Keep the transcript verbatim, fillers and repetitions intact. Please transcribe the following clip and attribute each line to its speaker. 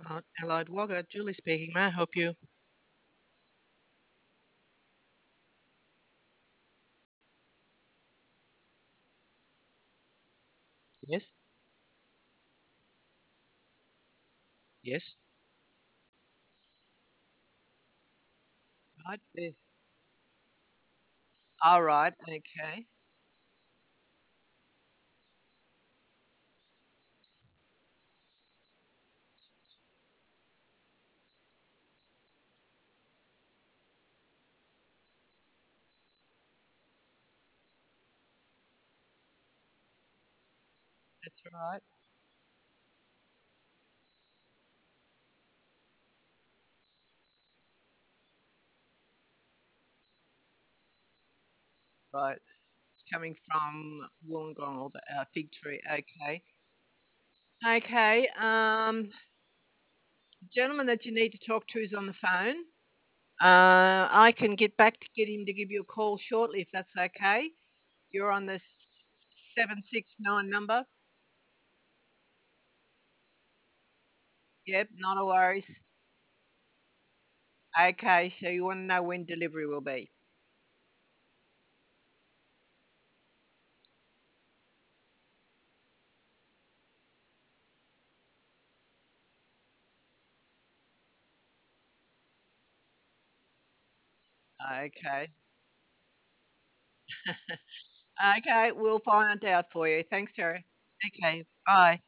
Speaker 1: Uh, Allied Wagga, Julie speaking. May I help you? Yes, yes. Right there. All right. Okay. That's all right. Right. It's coming from Wollongong or the uh, fig tree. Okay. Okay. Um, the gentleman that you need to talk to is on the phone. Uh, I can get back to get him to give you a call shortly if that's okay. You're on the seven six nine number. Yep, not a worries. Okay, so you want to know when delivery will be? Okay. Okay, we'll find out for you. Thanks, Terry. Okay, bye.